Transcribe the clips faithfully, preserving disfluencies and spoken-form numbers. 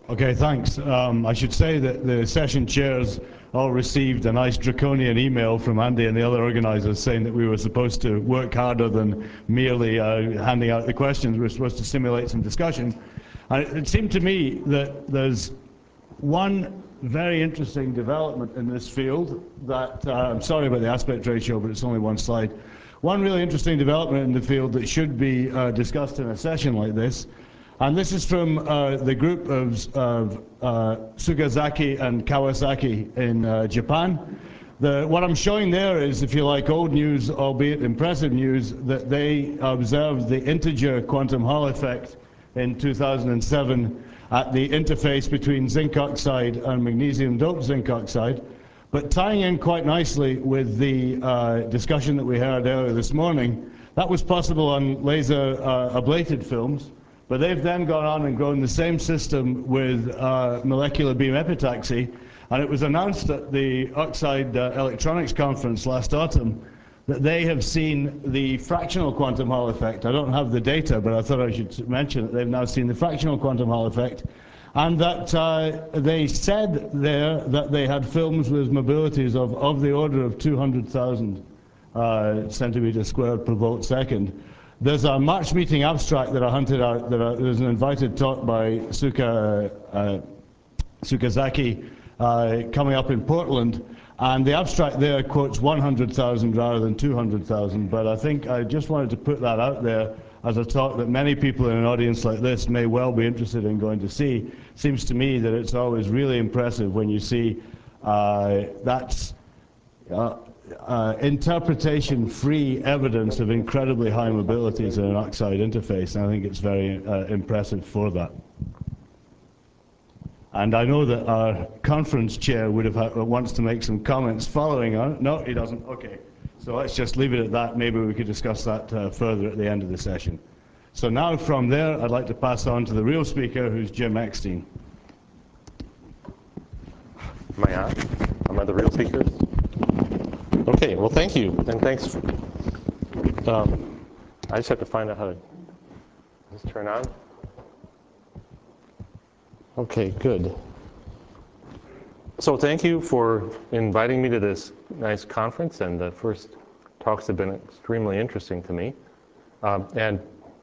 Okay, thanks. Um, I should say that the session chairs all received a nice draconian email from Andy and the other organizers saying that we were supposed to work harder than merely uh, handing out the questions. We were supposed to simulate some discussion. And it, it seemed to me that there's one very interesting development in this field that, uh, I'm sorry about the aspect ratio, but it's only one slide. One really interesting development in the field that should be uh, discussed in a session like this. And this is from uh, the group of, of uh, Sugazaki and Kawasaki in uh, Japan. The, what I'm showing there is, if you like, old news, albeit impressive news, that they observed the integer quantum Hall effect in two thousand seven at the interface between zinc oxide and magnesium doped zinc oxide. But tying in quite nicely with the uh, discussion that we heard earlier this morning, that was possible on laser uh, ablated films. But they've then gone on and grown the same system with uh, molecular beam epitaxy. And it was announced at the Oxide uh, Electronics Conference last autumn that they have seen the fractional quantum Hall effect. I don't have the data, but I thought I should mention that they've now seen the fractional quantum Hall effect. And that uh, they said there that they had films with mobilities of, of the order of two hundred thousand uh, centimeters squared per volt second. There's a March meeting abstract that I hunted out. That I, there's an invited talk by Suka, uh, Sukazaki uh, coming up in Portland. And the abstract there quotes one hundred thousand rather than two hundred thousand. But I think I just wanted to put that out there as a talk that many people in an audience like this may well be interested in going to see. Seems to me that it's always really impressive when you see uh, that's uh, uh, interpretation-free evidence of incredibly high mobilities in an oxide interface. And I think it's very uh, impressive for that. And I know that our conference chair would have had, wants to make some comments following on it. No, he doesn't. Okay. So let's just leave it at that. Maybe we could discuss that uh, further at the end of the session. So now from there, I'd like to pass on to the real speaker, who's Jim Eckstein. Am I on? Am I the real speaker? Okay, well, thank you. And thanks. Um, I just have to find out how to does this turn on. Okay, good. So thank you for inviting me to this nice conference, and the first talks have been extremely interesting to me. Um, and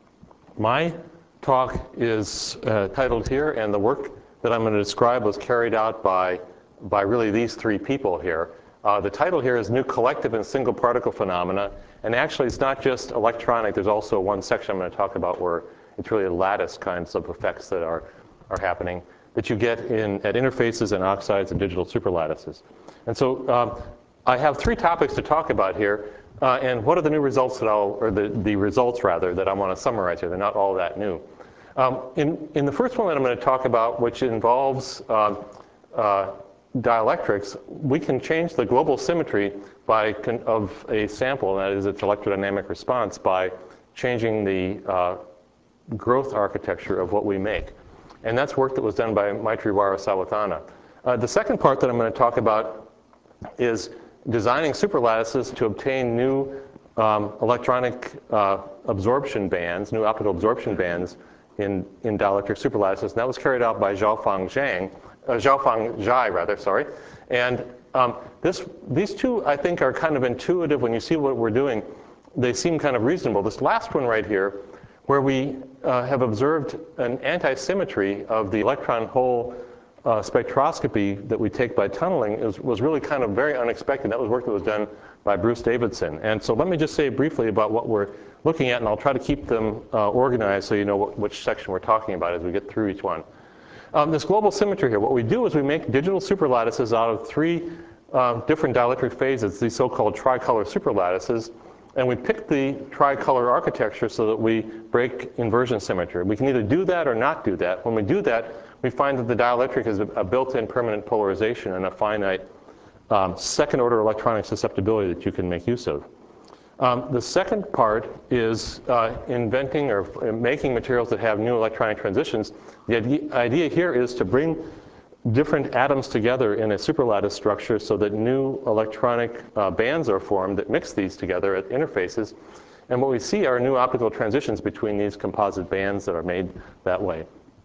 my talk is uh, titled here, and the work that I'm going to describe was carried out by, by really these three people here. Uh, the title here is New Collective and Single Particle Phenomena, and actually it's not just electronic. There's also one section I'm going to talk about where it's really lattice kinds of effects that are, are happening that you get in, at interfaces and oxides and digital superlattices. And so um, I have three topics to talk about here. Uh, and what are the new results that I'll, or the, the results rather, that I want to summarize here? They're not all that new. Um, in, in the first one that I'm going to talk about, which involves uh, uh, dielectrics, we can change the global symmetry by con of a sample, and that is its electrodynamic response, by changing the uh, growth architecture of what we make. And that's work that was done by Maitri Warasawatana. Uh, the second part that I'm going to talk about is designing superlattices to obtain new um, electronic uh, absorption bands, new optical absorption bands in, in dielectric superlattices. And that was carried out by Xiaofang Zhang, uh, Xiaofang Zhai, rather, sorry. And um, this, these two, I think, are kind of intuitive. When you see what we're doing, they seem kind of reasonable. This last one right here, where we uh, have observed an anti-symmetry of the electron-hole uh, spectroscopy that we take by tunneling, is, was really kind of very unexpected. That was work that was done by Bruce Davidson. And so let me just say briefly about what we're looking at, and I'll try to keep them uh, organized so you know what, which section we're talking about as we get through each one. Um, this global symmetry here, what we do is we make digital superlattices out of three uh, different dielectric phases, these so-called tricolor superlattices. And we pick the tricolor architecture so that we break inversion symmetry. We can either do that or not do that. When we do that, we find that the dielectric is a built-in permanent polarization and a finite um, second-order electronic susceptibility that you can make use of. Um, the second part is uh, inventing or making materials that have new electronic transitions. The idea here is to bring different atoms together in a superlattice structure so that new electronic uh, bands are formed that mix these together at interfaces. And what we see are new optical transitions between these composite bands that are made that way.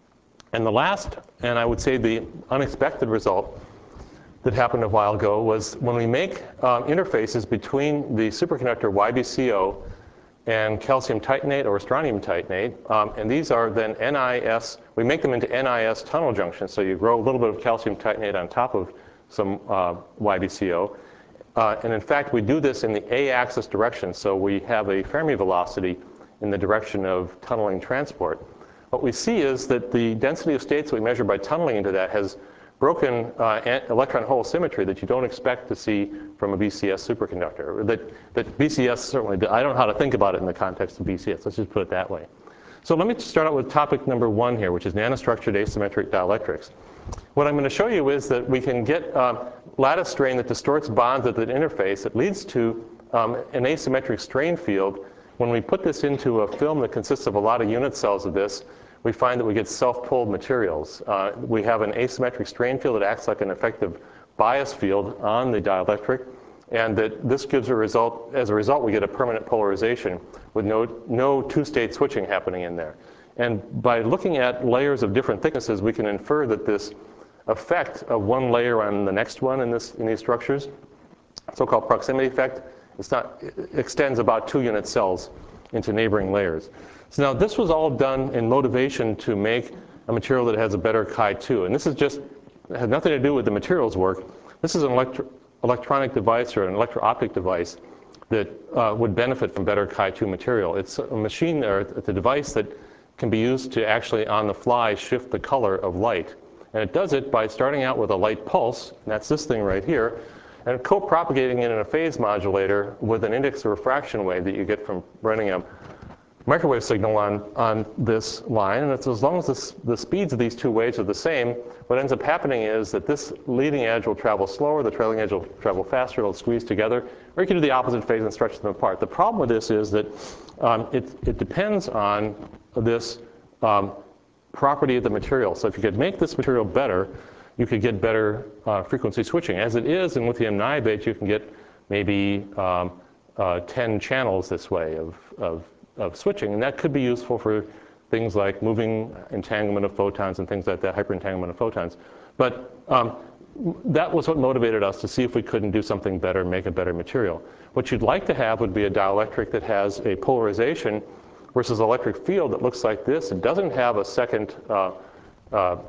And the last, and I would say the unexpected result that happened a while ago, was when we make um, interfaces between the superconductor Y B C O and calcium titanate or strontium titanate. Um, and these are then N I S, we make them into N I S tunnel junctions. So you grow a little bit of calcium titanate on top of some uh, Y B C O. Uh, and in fact, we do this in the A-axis direction. So we have a Fermi velocity in the direction of tunneling transport. What we see is that the density of states we measure by tunneling into that has broken uh, electron hole symmetry that you don't expect to see from a B C S superconductor. That, that B C S certainly, I don't know how to think about it in the context of B C S. Let's just put it that way. So let me start out with topic number one here, which is nanostructured asymmetric dielectrics. What I'm going to show you is that we can get uh, lattice strain that distorts bonds at the interface that leads to um, an asymmetric strain field. When we put this into a film that consists of a lot of unit cells of this, we find that we get self-pulled materials. Uh, we have an asymmetric strain field that acts like an effective bias field on the dielectric, and that this gives a result, as a result, we get a permanent polarization with no, no two-state switching happening in there. And by looking at layers of different thicknesses, we can infer that this effect of one layer on the next one in, this, in these structures, so-called proximity effect, it's not, it extends about two unit cells into neighboring layers. So now this was all done in motivation to make a material that has a better Chi two. And this is just, it has nothing to do with the materials work. This is an electro electronic device or an electro-optic device that uh, would benefit from better Chi two material. It's a machine, or it's a device that can be used to actually, on the fly, shift the color of light. And it does it by starting out with a light pulse, and that's this thing right here, and co-propagating it in a phase modulator with an index of refraction wave that you get from running a microwave signal on, on this line. And it's as long as this, the speeds of these two waves are the same, what ends up happening is that this leading edge will travel slower, the trailing edge will travel faster, it'll squeeze together, or you can do the opposite phase and stretch them apart. The problem with this is that um, it, it depends on this um, property of the material. So if you could make this material better, you could get better uh, frequency switching. As it is in lithium niobate, you can get maybe um, uh, ten channels this way of, of, of switching. And that could be useful for things like moving entanglement of photons and things like that, hyperentanglement of photons. But um, that was what motivated us to see if we couldn't do something better, make a better material. What you'd like to have would be a dielectric that has a polarization versus electric field that looks like this. It doesn't have a second uh, uh,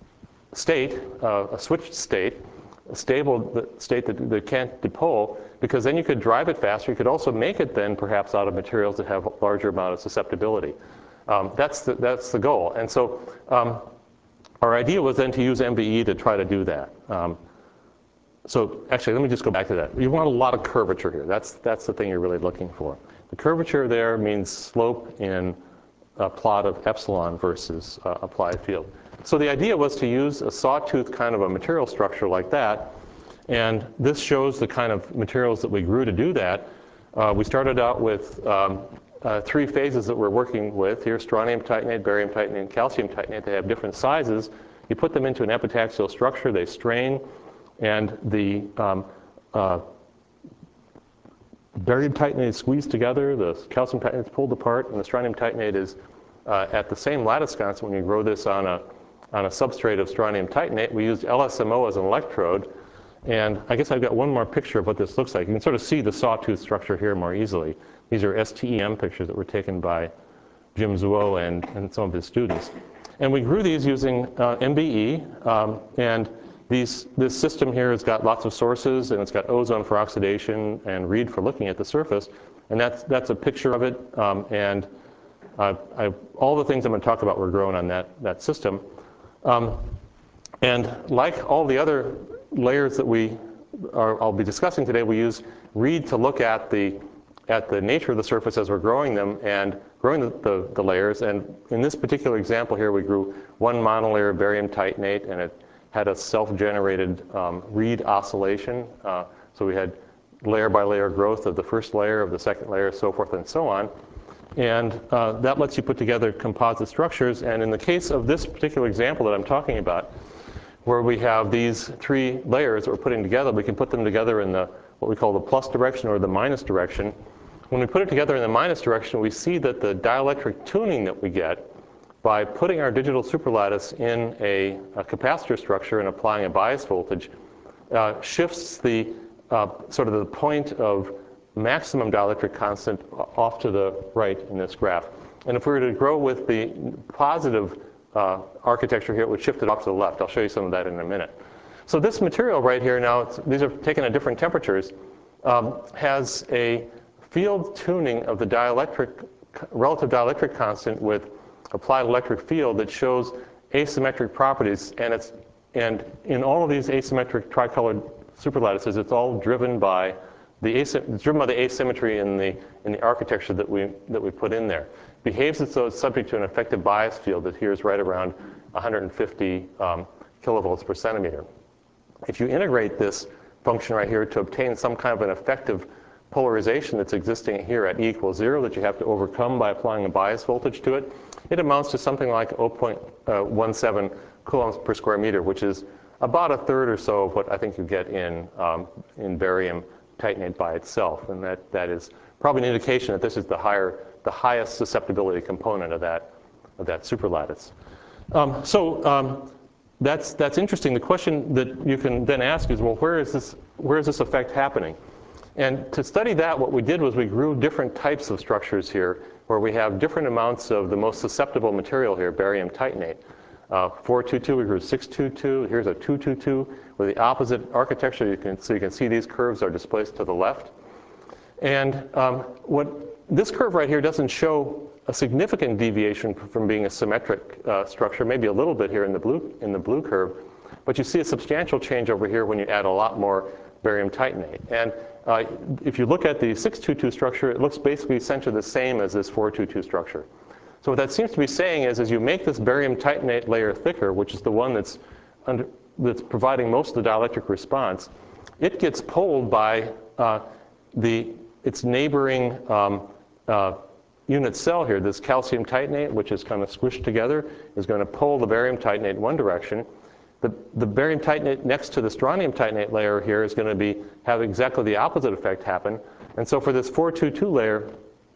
state, uh, a switched state, a stable state that, that can't dipole, because then you could drive it faster. You could also make it then perhaps out of materials that have a larger amount of susceptibility. Um, that's, the, that's the goal. And so um, our idea was then to use M B E to try to do that. Um, so actually, let me just go back to that. You want a lot of curvature here. That's, that's the thing you're really looking for. The curvature there means slope in a plot of epsilon versus uh, applied field. So the idea was to use a sawtooth kind of a material structure like that. And this shows the kind of materials that we grew to do that. Uh, we started out with um, uh, three phases that we're working with here: strontium titanate, barium titanate, and calcium titanate. They have different sizes. You put them into an epitaxial structure, they strain, and the um, uh, barium titanate is squeezed together, the calcium titanate is pulled apart, and the strontium titanate is uh, at the same lattice constant. When you grow this on a, on a substrate of strontium titanate, we used L S M O as an electrode. And I guess I've got one more picture of what this looks like. You can sort of see the sawtooth structure here more easily. These are S T E M pictures that were taken by Jim Zuo and, and some of his students. And we grew these using uh, M B E. Um, and these, this system here has got lots of sources, and it's got ozone for oxidation and reed for looking at the surface. And that's, that's a picture of it. Um, and uh, I, all the things I'm going to talk about were grown on that, that system. Um, and like all the other layers that we are, I'll be discussing today, we use reed to look at the, at the nature of the surface as we're growing them and growing the, the, the layers. And in this particular example here, we grew one monolayer barium titanate, and it had a self-generated um, reed oscillation. Uh, so we had layer by layer growth of the first layer, of the second layer, so forth and so on. And uh, that lets you put together composite structures. And in the case of this particular example that I'm talking about, where we have these three layers that we're putting together, we can put them together in the what we call the plus direction or the minus direction. When we put it together in the minus direction, we see that the dielectric tuning that we get by putting our digital superlattice in a, a capacitor structure and applying a bias voltage, uh, shifts the uh, sort of the point of maximum dielectric constant off to the right in this graph. And if we were to grow with the positive uh, architecture here, it would shift it off to the left. I'll show you some of that in a minute. So this material right here now, it's, these are taken at different temperatures, um, has a field tuning of the dielectric, relative dielectric constant with applied electric field that shows asymmetric properties. And, it's, and in all of these asymmetric tricolored superlattices, it's all driven by the, it's driven by the asymmetry in the, in the architecture that we, that we put in there. Behaves as though it's subject to an effective bias field that here is right around one hundred fifty um, kilovolts per centimeter. If you integrate this function right here to obtain some kind of an effective polarization that's existing here at E equals zero that you have to overcome by applying a bias voltage to it, it amounts to something like zero point one seven coulombs per square meter, which is about a third or so of what I think you get in, um, in barium titanate by itself. And that, that is probably an indication that this is the, higher, the highest susceptibility component of that, of that superlattice. Um, so um, that's, that's interesting. The question that you can then ask is, well, where is this, where is this effect happening? And to study that, what we did was we grew different types of structures here where we have different amounts of the most susceptible material here, barium titanate. Uh, four two two, we grew six two two. Here's a two two two with the opposite architecture. You can, so you can see these curves are displaced to the left. And um, what this curve right here doesn't show a significant deviation from being a symmetric uh, structure, maybe a little bit here in the blue, in the blue curve. But you see a substantial change over here when you add a lot more barium titanate. And uh, if you look at the six two two structure, it looks basically essentially the same as this four two two structure. So what that seems to be saying is, as you make this barium titanate layer thicker, which is the one that's, under, that's providing most of the dielectric response, it gets pulled by uh, the, its neighboring um, uh, unit cell here. This calcium titanate, which is kind of squished together, is going to pull the barium titanate in one direction. The, the barium titanate next to the strontium titanate layer here is going to be, have exactly the opposite effect happen. And so for this four two two layer,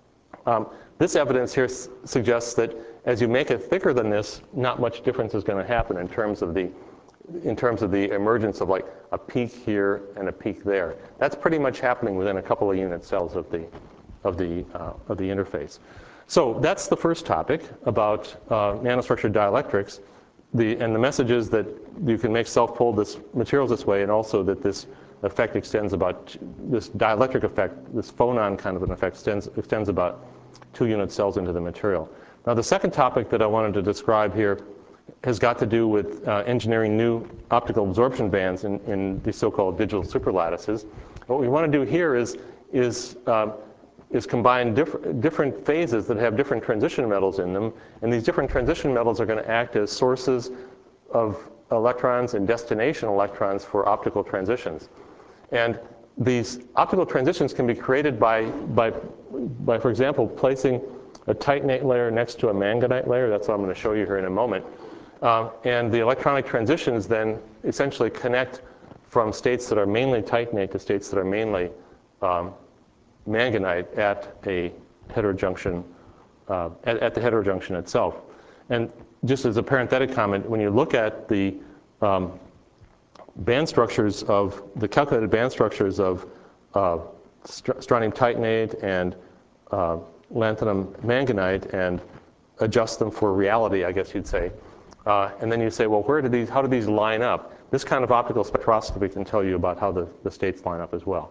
um, this evidence here s suggests that as you make it thicker than this, not much difference is going to happen in terms of the, in terms of the emergence of like a peak here and a peak there. That's pretty much happening within a couple of unit cells of the, of the, uh, of the interface. So that's the first topic about uh, nanostructured dielectrics. The, and the message is that you can make self-pulled this materials this way, and also that this effect extends about, this dielectric effect, this phonon kind of an effect extends, extends about two unit cells into the material. Now the second topic that I wanted to describe here has got to do with uh, engineering new optical absorption bands in, in these so-called digital superlattices. What we want to do here is, is, uh, is combine diff different phases that have different transition metals in them, and these different transition metals are going to act as sources of electrons and destination electrons for optical transitions. And these optical transitions can be created by, by, by, for example, placing a titanate layer next to a manganite layer. That's what I'm going to show you here in a moment. Uh, and the electronic transitions then essentially connect from states that are mainly titanate to states that are mainly um, manganite at a heterojunction, uh, at, at the heterojunction itself. And just as a parenthetic comment, when you look at the um, band structures of, the calculated band structures of uh, st strontium titanate and uh, lanthanum manganite and adjust them for reality, I guess you'd say. Uh, and then you say, well, where do these, how do these line up? This kind of optical spectroscopy can tell you about how the, the states line up as well.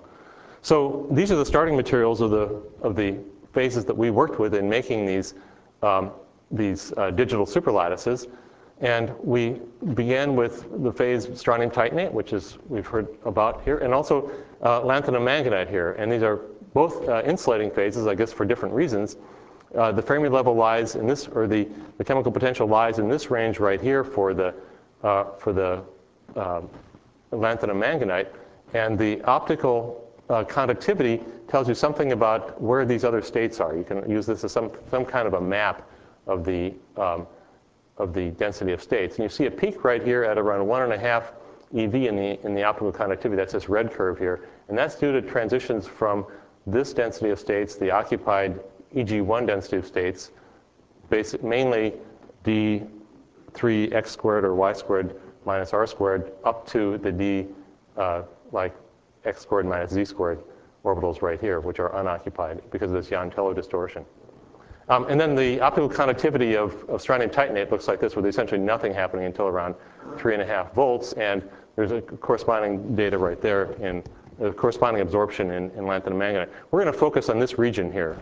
So these are the starting materials of the, of the phases that we worked with in making these, um, these uh, digital superlattices. And we began with the phase strontium titanate, which is we've heard about here, and also uh, lanthanum manganite here. And these are both uh, insulating phases, I guess, for different reasons. Uh, the Fermi level lies in this, or the, the chemical potential lies in this range right here for the, uh, for the uh, lanthanum manganite. And the optical uh, conductivity tells you something about where these other states are. You can use this as some, some kind of a map of the um, of the density of states. And you see a peak right here at around one and a half E V in the, in the optical conductivity. That's this red curve here. And that's due to transitions from this density of states, the occupied E G one density of states, basic, mainly d three x squared or y squared minus r squared up to the d uh, like x squared minus z squared orbitals right here, which are unoccupied because of this Jahn-Teller distortion. Um, and then the optical conductivity of, of strontium titanate looks like this, with essentially nothing happening until around three and a half volts. And there's a corresponding data right there in the corresponding absorption in, in lanthanum manganite. We're going to focus on this region here.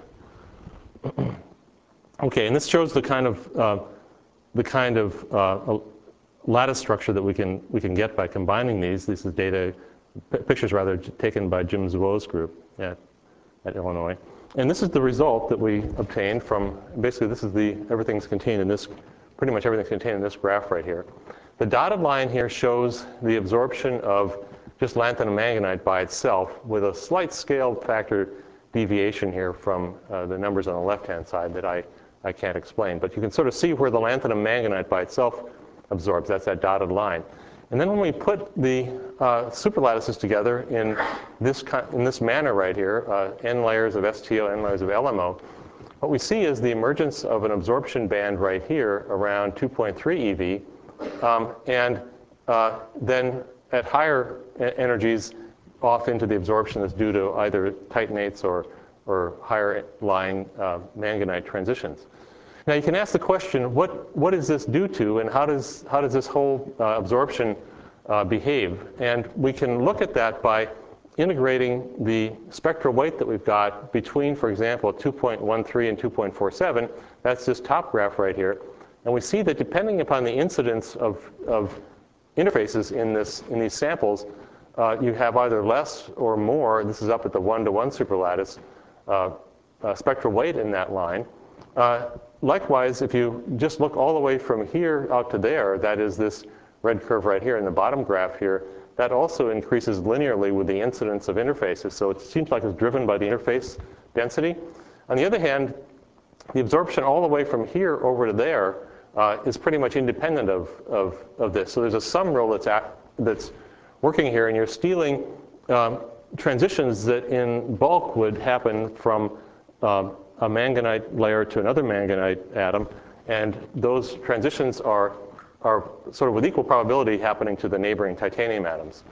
Okay, and this shows the kind of uh, the kind of uh, lattice structure that we can we can get by combining these. This is data, pictures rather, taken by Jim Zwo's group at, at Illinois. And this is the result that we obtained from, basically this is the, everything's contained in this, pretty much everything's contained in this graph right here. The dotted line here shows the absorption of just lanthanum manganite by itself with a slight scale factor deviation here from uh, the numbers on the left-hand side that I, I can't explain. But you can sort of see where the lanthanum manganite by itself absorbs. That's that dotted line. And then when we put the uh, superlattices together in this, in this manner right here, uh, n layers of S T O, n layers of L M O, what we see is the emergence of an absorption band right here around two point three eV. Um, and uh, then at higher energies, off into the absorption that's due to either titanates or, or higher lying uh, manganite transitions. Now you can ask the question, what, what is this due to, and how does, how does this whole uh, absorption uh, behave? And we can look at that by integrating the spectral weight that we've got between, for example, two point one three and two point four seven. That's this top graph right here. And we see that depending upon the incidence of, of interfaces in, this, in these samples, uh, you have either less or more, this is up at the one-to-one superlattice, uh, uh, spectral weight in that line. Uh, Likewise, if you just look all the way from here out to there, that is this red curve right here in the bottom graph here, that also increases linearly with the incidence of interfaces. So it seems like it's driven by the interface density. On the other hand, the absorption all the way from here over to there uh, is pretty much independent of, of, of this. So there's a sum rule that's, act, that's working here, and you're stealing um, transitions that in bulk would happen from um, a manganite layer to another manganite atom, and those transitions are, are sort of with equal probability happening to the neighboring titanium atoms.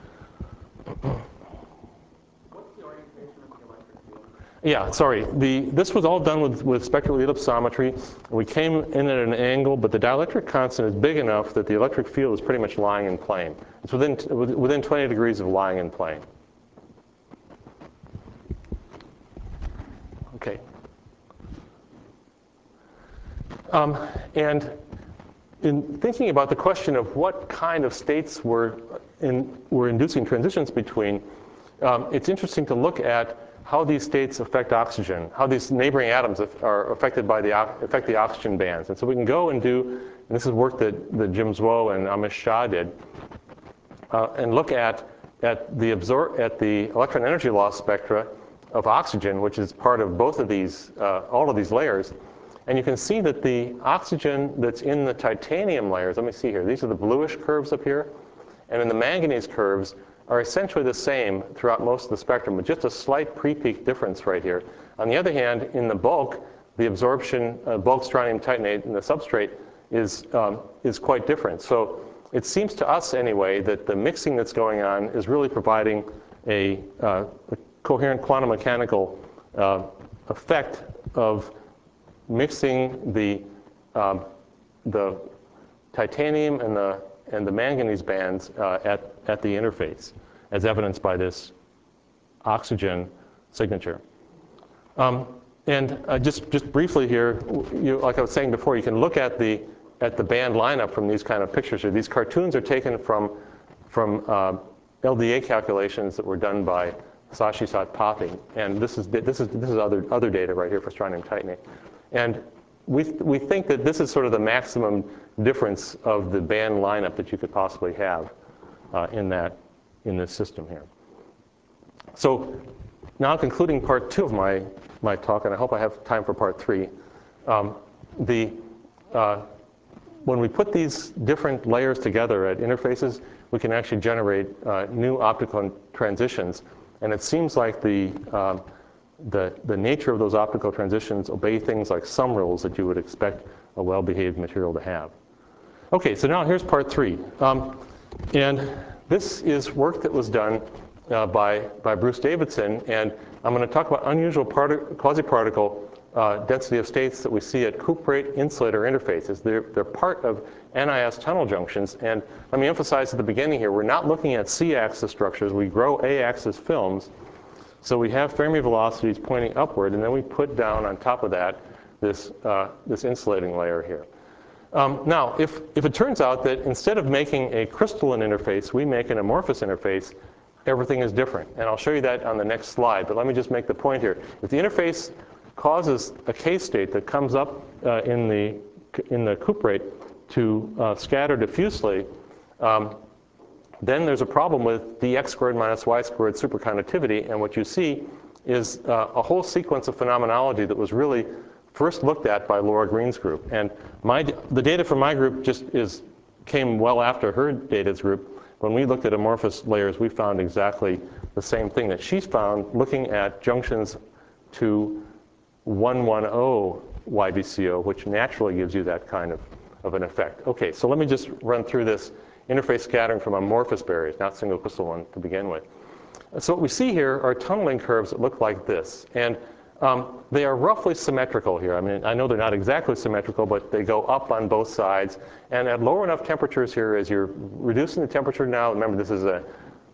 What's the orientation of the electric field? Yeah, sorry. The, this was all done with, with spectral ellipsometry. We came in at an angle, but the dielectric constant is big enough that the electric field is pretty much lying in plane. It's within, within twenty degrees of lying in plane. Okay. Um, and in thinking about the question of what kind of states we're, in, we're inducing transitions between, um, it's interesting to look at how these states affect oxygen, how these neighboring atoms are affected by the, affect the oxygen bands. And so we can go and do, and this is work that, that Jim Zwo and Amish Shah did, uh, and look at, at, the absor at the electron energy loss spectra of oxygen, which is part of both of these, uh, all of these layers. And you can see that the oxygen that's in the titanium layers, let me see here, these are the bluish curves up here, and then the manganese curves are essentially the same throughout most of the spectrum, with just a slight pre-peak difference right here. On the other hand, in the bulk, the absorption, uh, bulk strontium titanate in the substrate is, um, is quite different. So it seems to us anyway that the mixing that's going on is really providing a, uh, a coherent quantum mechanical uh, effect of mixing the, um, the titanium and the, and the manganese bands uh, at, at the interface, as evidenced by this oxygen signature. Um, and uh, just, just briefly here, you, like I was saying before, you can look at the, at the band lineup from these kind of pictures here. These cartoons are taken from, from uh, L D A calculations that were done by Sashi Satpathy. And this is, this is, this is other, other data right here for strontium titanate. And we, th we think that this is sort of the maximum difference of the band lineup that you could possibly have uh, in, that, in this system here. So now concluding part two of my, my talk, and I hope I have time for part three. Um, the, uh, when we put these different layers together at interfaces, we can actually generate uh, new optical transitions. And it seems like the, um, the, the nature of those optical transitions obey things like sum rules that you would expect a well-behaved material to have. Okay, so now here's part three. Um, and this is work that was done uh, by, by Bruce Davidson. And I'm going to talk about unusual quasi-particle uh, density of states that we see at cuprate insulator interfaces. They're, they're part of N I S tunnel junctions. And let me emphasize at the beginning here, we're not looking at C-axis structures. We grow A-axis films. So we have Fermi velocities pointing upward, and then we put down on top of that this, uh, this insulating layer here. Um, now, if, if it turns out that instead of making a crystalline interface, we make an amorphous interface, everything is different. And I'll show you that on the next slide. But let me just make the point here. If the interface causes a K state that comes up uh, in, the, in the cuprate to uh, scatter diffusely, um, then there's a problem with dx squared minus y squared superconductivity. And what you see is uh, a whole sequence of phenomenology that was really first looked at by Laura Green's group. And my, the data from my group just is, came well after her data's group. When we looked at amorphous layers, we found exactly the same thing that she's found looking at junctions to one ten Y B C O, which naturally gives you that kind of, of an effect. Okay, so let me just run through this interface scattering from amorphous barriers, not single crystal one to begin with. So what we see here are tunneling curves that look like this. And um, they are roughly symmetrical here. I mean, I know they're not exactly symmetrical, but they go up on both sides. And at lower enough temperatures here, as you're reducing the temperature now, remember this is a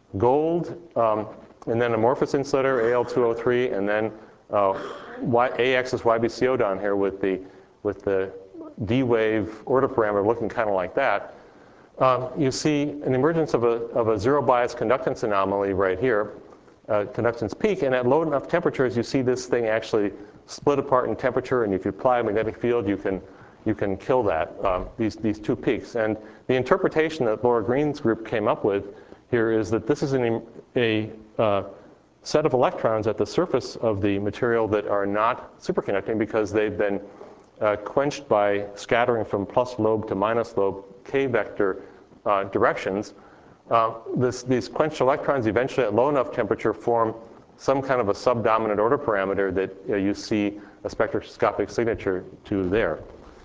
gold, um, and then amorphous insulator, A L two oh three, and then uh, y, A-axis Y B C O down here with the, with the D-wave order parameter looking kind of like that. Um, you see an emergence of a, of a zero bias conductance anomaly right here, uh, conductance peak, and at low enough temperatures, you see this thing actually split apart in temperature, and if you apply a magnetic field, you can, you can kill that, um, these, these two peaks. And the interpretation that Laura Green's group came up with here is that this is an, a uh, set of electrons at the surface of the material that are not superconducting because they've been uh, quenched by scattering from plus lobe to minus lobe K-vector uh, directions. Uh, this, these quenched electrons eventually at low enough temperature form some kind of a subdominant order parameter that uh, you see a spectroscopic signature to there.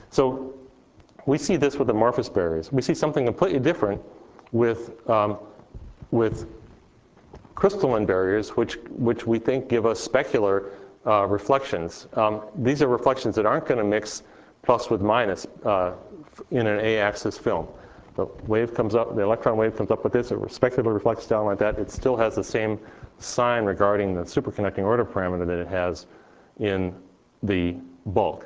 So we see this with amorphous barriers. We see something completely different with, um, with crystalline barriers, which, which we think give us specular uh, reflections. Um, these are reflections that aren't going to mix plus with minus uh, in an A-axis film. The wave comes up, the electron wave comes up with this, it specularly reflects down like that. It still has the same sign regarding the superconducting order parameter that it has in the bulk.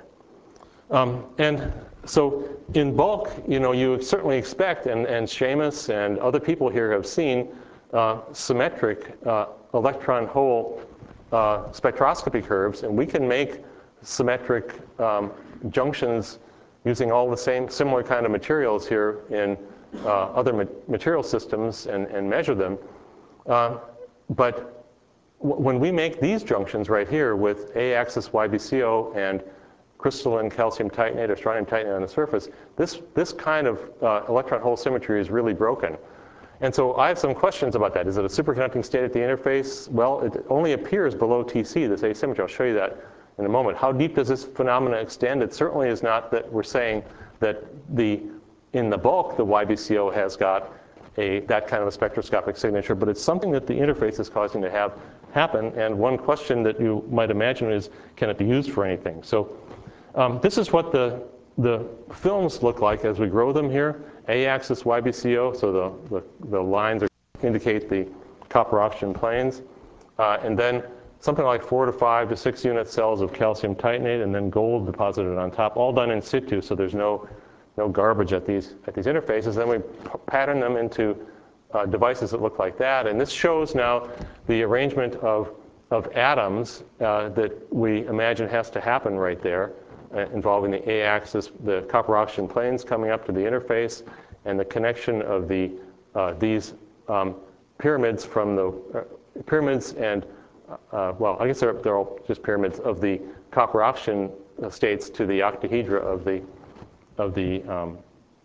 Um, and so in bulk, you know, you certainly expect, and, and Seamus and other people here have seen uh, symmetric uh, electron hole uh, spectroscopy curves, and we can make symmetric um, junctions using all the same similar kind of materials here in uh, other ma material systems and, and measure them. Uh, but w when we make these junctions right here with A-axis Y B C O and crystalline calcium titanate or strontium titanate on the surface, this, this kind of uh, electron hole symmetry is really broken. And so I have some questions about that. Is it a superconducting state at the interface? Well, it only appears below T C, this asymmetry. I'll show you that in a moment. How deep does this phenomenon extend? It certainly is not that we're saying that the, in the bulk, the Y B C O has got a, that kind of a spectroscopic signature, but it's something that the interface is causing to have happen. And one question that you might imagine is, can it be used for anything? So um, this is what the, the films look like as we grow them here. A-axis Y B C O, so the, the, the lines are, indicate the copper oxygen planes. Uh, and then something like four to five to six unit cells of calcium titanate, and then gold deposited on top, all done in situ, so there's no, no garbage at these, at these interfaces. Then we pattern them into uh, devices that look like that. And this shows now the arrangement of, of atoms uh, that we imagine has to happen right there, uh, involving the A-axis, the copper oxygen planes coming up to the interface, and the connection of the, uh, these um, pyramids from the uh, pyramids and Uh, well, I guess they're, they're all just pyramids of the copper oxygen states to the octahedra of the, of the um,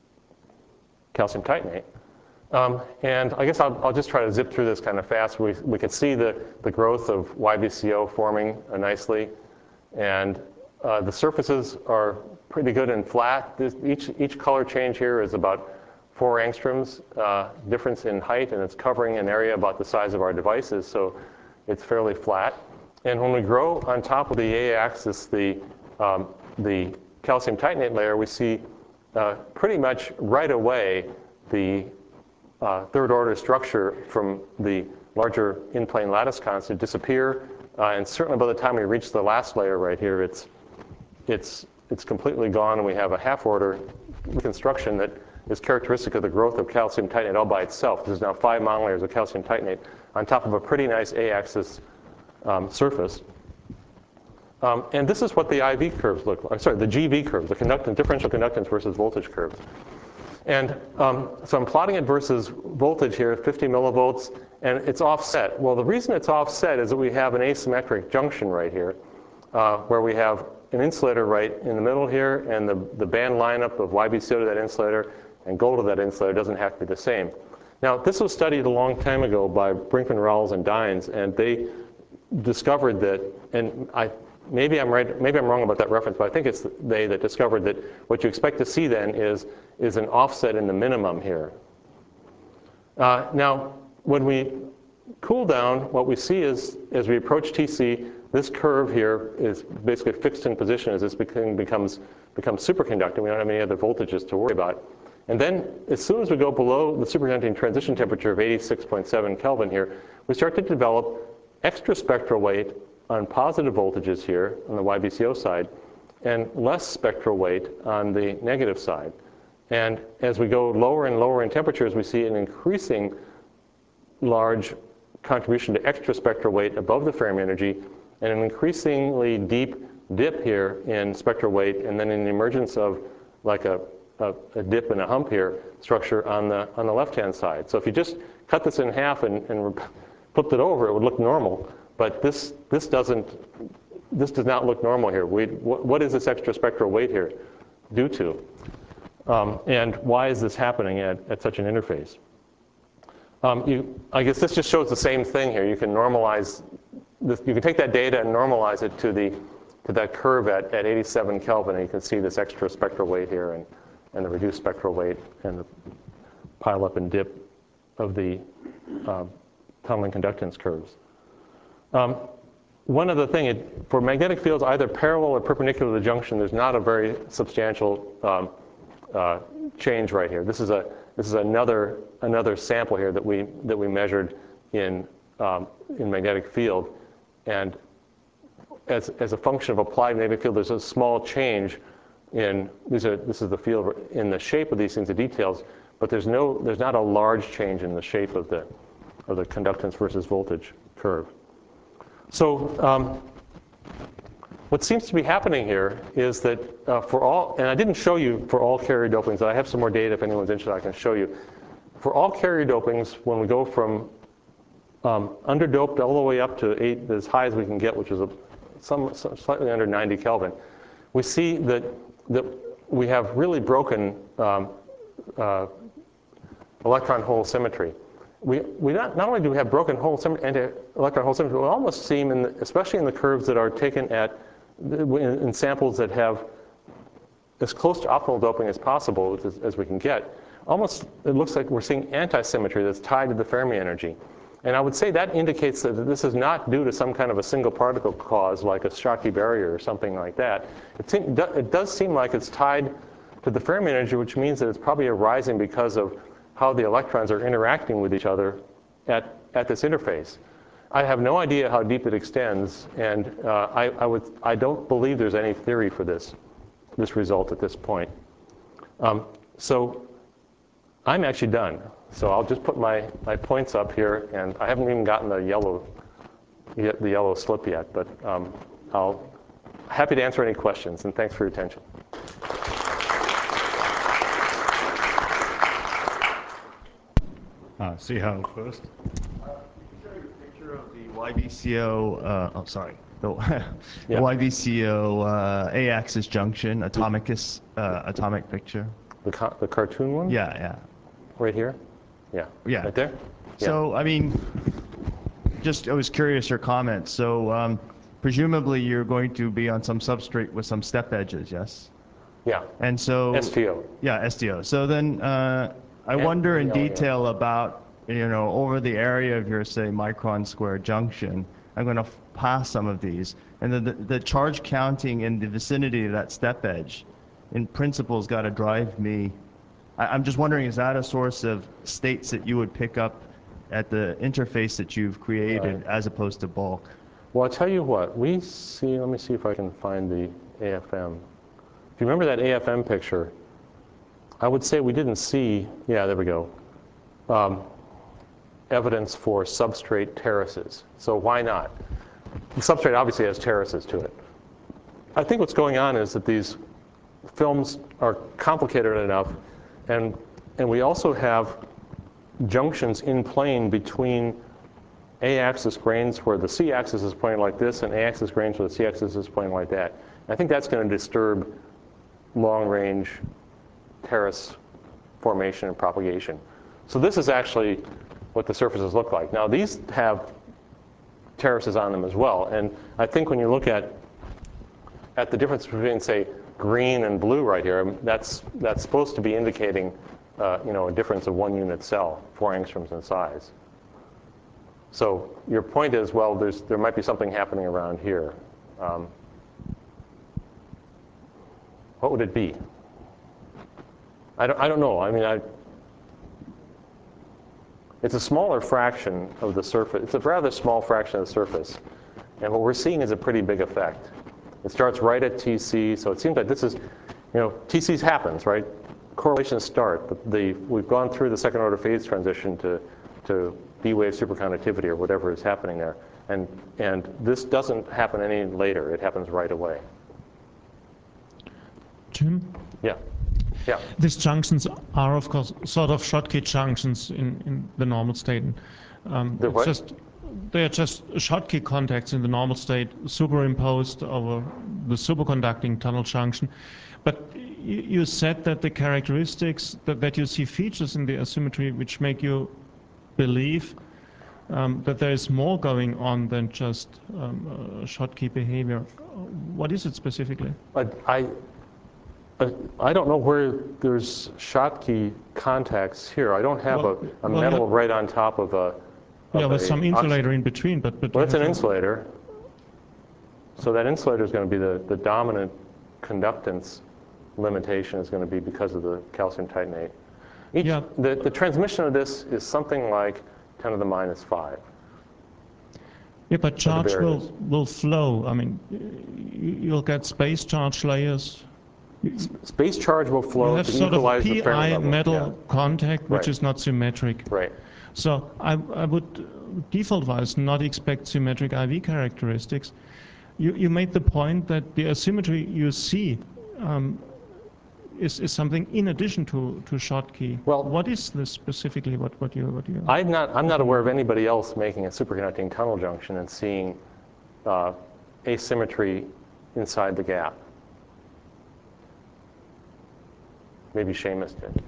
calcium titanate. Um, and I guess I'll, I'll just try to zip through this kind of fast. We, we can see the, the growth of Y B C O forming uh, nicely. And uh, the surfaces are pretty good and flat. This, each, each color change here is about four angstroms uh, difference in height, and it's covering an area about the size of our devices, so it's fairly flat. And when we grow on top of the a-axis the, um, the calcium titanate layer, we see uh, pretty much right away the uh, third order structure from the larger in-plane lattice constant disappear. Uh, and certainly by the time we reach the last layer right here, it's, it's, it's completely gone, and we have a half order reconstruction that is characteristic of the growth of calcium titanate all by itself. This is now five monolayers of calcium titanate on top of a pretty nice a-axis um, surface. Um, and this is what the I V curves look like, sorry, the G V curves, the conductance, differential conductance versus voltage curves. And um, so I'm plotting it versus voltage here, fifty millivolts, and it's offset. Well, the reason it's offset is that we have an asymmetric junction right here, uh, where we have an insulator right in the middle here, and the, the band lineup of Y B C O to that insulator and gold to that insulator doesn't have to be the same. Now, this was studied a long time ago by Brinkman, Rawls, and Dines, and they discovered that, and I, maybe I'm right, maybe I'm wrong about that reference, but I think it's they that discovered that what you expect to see then is, is an offset in the minimum here. Uh, now, when we cool down, what we see is, as we approach T C, this curve here is basically fixed in position as this become, becomes, becomes superconducting. We don't have any other voltages to worry about. And then, as soon as we go below the superconducting transition temperature of eighty-six point seven Kelvin here, we start to develop extra spectral weight on positive voltages here on the Y B C O side, and less spectral weight on the negative side. And as we go lower and lower in temperatures, we see an increasing large contribution to extra spectral weight above the Fermi energy, and an increasingly deep dip here in spectral weight, and then an emergence of like a, a, a dip and a hump here structure on the, on the left-hand side. So if you just cut this in half and, and flipped it over, it would look normal. But this, this, doesn't, this does not look normal here. We, what, what is this extra spectral weight here due to? Um, and why is this happening at, at such an interface? Um, you, I guess this just shows the same thing here. You can normalize this, you can take that data and normalize it to the to that curve at, at eighty-seven Kelvin, and you can see this extra spectral weight here and, and the reduced spectral weight and the pile up and dip of the uh, tunneling conductance curves. Um, one other thing, it, for magnetic fields either parallel or perpendicular to the junction, there's not a very substantial um, uh, change right here. This is a this is another another sample here that we that we measured in um, in magnetic field, and as as a function of applied magnetic field, there's a small change in these are this is the field in the shape of these things, the details, but there's no there's not a large change in the shape of the of the conductance versus voltage curve. So um, what seems to be happening here is that uh, for all, and I didn't show you for all carrier dopings, I have some more data if anyone's interested I can show you. For all carrier dopings, when we go from um, underdoped all the way up to eight, as high as we can get, which is a, some, some slightly under ninety Kelvin, we see that, that we have really broken um, uh, electron hole symmetry. We, we not, not only do we have broken hole symmetry, anti-electron hole symmetry, we almost seem, in the, especially in the curves that are taken at, in, in samples that have as close to optimal doping as possible as, as we can get, almost it looks like we're seeing anti-symmetry that's tied to the Fermi energy. And I would say that indicates that this is not due to some kind of a single particle cause like a Schottky barrier or something like that. It, seem, it does seem like it's tied to the Fermi energy, which means that it's probably arising because of how the electrons are interacting with each other at, at this interface. I have no idea how deep it extends, and uh, I, I, would, I don't believe there's any theory for this, this result at this point. Um, so I'm actually done. So I'll just put my, my points up here, and I haven't even gotten the yellow, the yellow slip yet, but um, I'll happy to answer any questions, and thanks for your attention. Uh, see how first? Uh, can you show a picture of the Y B C O, uh, oh, sorry, the, the Yeah. Y B C O uh, A-axis junction, atomic, uh, atomic picture? The, ca the cartoon one? Yeah, yeah. Right here? Yeah. Yeah. Right there? Yeah. So, I mean, just, I was curious your comments. So, um, presumably you're going to be on some substrate with some step edges, yes? Yeah. And so S T O. Yeah, S T O. So then uh, I And- wonder in yeah, yeah. detail about, you know, over the area of your, say, micron square junction. I'm going to pass some of these. And the, the, the charge counting in the vicinity of that step edge, in principle, has got to drive me. I, I'm just wondering, is that a source of states that you would pick up at the interface that you've created Right. as opposed to bulk? Well, I'll tell you what, we see, let me see if I can find the A F M. If you remember that A F M picture, I would say we didn't see, yeah, there we go, um, evidence for substrate terraces. So why not? The substrate obviously has terraces to it. I think what's going on is that these films are complicated enough, and, and we also have junctions in plane between A-axis grains where the C-axis is pointing like this, and A-axis grains where the C-axis is pointing like that. And I think that's going to disturb long-range terrace formation and propagation. So this is actually what the surfaces look like. Now these have terraces on them as well, and I think when you look at at the difference between, say, green and blue right here, that's that's supposed to be indicating, uh, you know, a difference of one unit cell, four angstroms in size. So your point is, well, there's there might be something happening around here. Um, what would it be? I don't I don't know. I mean, I. It's a smaller fraction of the surface. It's a rather small fraction of the surface. And what we're seeing is a pretty big effect. It starts right at T C, so it seems like this is, you know, T Cs happens, right? Correlations start. The, the, we've gone through the second order phase transition to, to B-wave superconductivity or whatever is happening there. And, and this doesn't happen any later. It happens right away. Jim? Yeah. Yeah. These junctions are, of course, sort of Schottky junctions in, in the normal state. Um, They're it's what? just they are just Schottky contacts in the normal state superimposed over the superconducting tunnel junction. But you, you said that the characteristics, that, that you see features in the asymmetry which make you believe um, that there is more going on than just um, uh, Schottky behavior. What is it specifically? I, I, I don't know where there's Schottky contacts here. I don't have Well, a, a well, metal yeah. right on top of a. Yeah, of with a some insulator in between, but but Well, you it's an have a- insulator. So that insulator is going to be the, the dominant conductance limitation is going to be because of the calcium titanate. Each, Yeah. the, the transmission of this is something like ten to the minus five. Yeah, but charge will, barriers. will flow. I mean, you- you'll get space charge layers. Space charge will You flow have to sort of equalize the Fermi pi level. metal Yeah. contact, which Right. is not symmetric. Right. So I, I would default-wise not expect symmetric I V characteristics. You, you made the point that the asymmetry you see um, is, is something in addition to, to Schottky. Well- what is this specifically? What, what you, what you? I'm not, I'm not aware of anybody else making a superconducting tunnel junction and seeing uh, asymmetry inside the gap. Maybe Seamus did.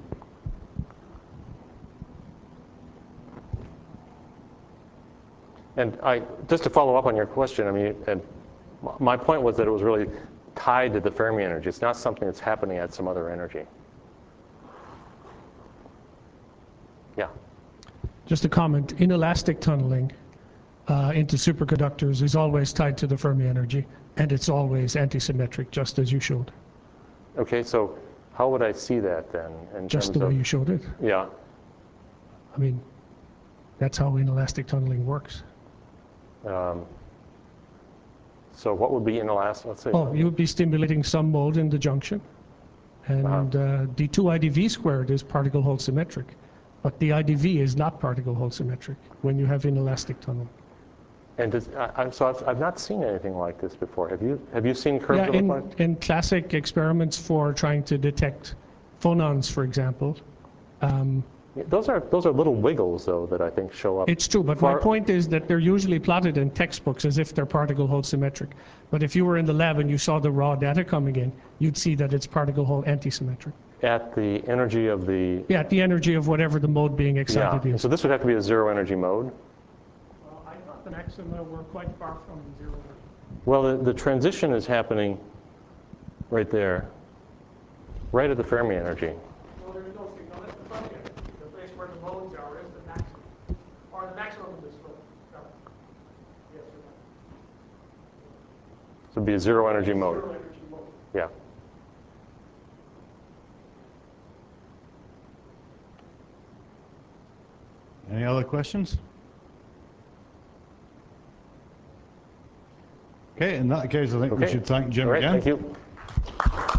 And I, just to follow up on your question, I mean, and my point was that it was really tied to the Fermi energy. It's not something that's happening at some other energy. Yeah. Just a comment, inelastic tunneling uh, into superconductors is always tied to the Fermi energy, and it's always antisymmetric, just as you showed. Okay, so how would I see that then? In Just terms the way of, you showed it. Yeah. I mean, that's how inelastic tunneling works. Um, so what would be inelastic? Let's say. Oh, you would be stimulating some mode in the junction, and uh, D two I D V squared is particle hole symmetric, but the I D V is not particle hole symmetric when you have inelastic tunneling. And does, I, I'm, so I've, I've not seen anything like this before. Have you? Have you seen curves Yeah, that look in, like? in classic experiments for trying to detect phonons, for example, um, Yeah, Those are those are little wiggles though that I think show up. it's true, but far- my point is that they're usually plotted in textbooks as if they're particle hole symmetric. But if you were in the lab and you saw the raw data coming in, you'd see that it's particle hole antisymmetric. at the energy of the. Yeah, at the energy of whatever the mode being excited Yeah. is. So this would have to be a zero energy mode. Well, I thought the maxima were quite far from zero. Well, the, the transition is happening right there. right at the Fermi energy. Well, there's no signal at the front end. The place where the modes are is the maximum, or the maximum of this mode. No. Yes or no? So it'd be a zero energy mode. Zero energy mode. Yeah. Any other questions? Okay, in that case, I think we Okay. should thank Jim All right, again. thank you.